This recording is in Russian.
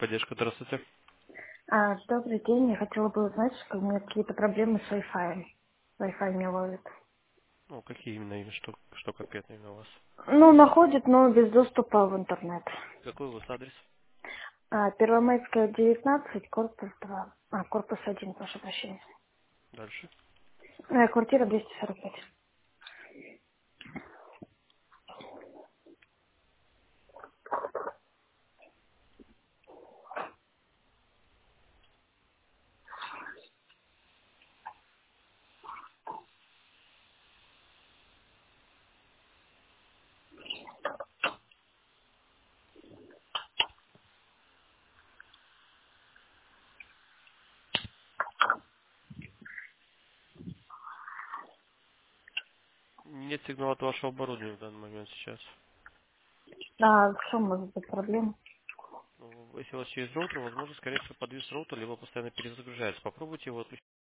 Поддержка, здравствуйте. Добрый день. Я хотела бы узнать, что у меня какие-то проблемы с Wi-Fi. Wi-Fi не ловит. Ну, какие именно, что конкретно именно у вас? Ну, находит, но без доступа в интернет. Какой у вас адрес? Первомайская, 19, корпус 2. Корпус 1, прошу прощения. Дальше. Квартира 245. Нет сигнала от вашего оборудования в данный момент сейчас. В чем может быть проблема? Ну, если у вас через роутер, возможно, скорее всего, подвис роутер, либо постоянно перезагружается. Попробуйте его отключить.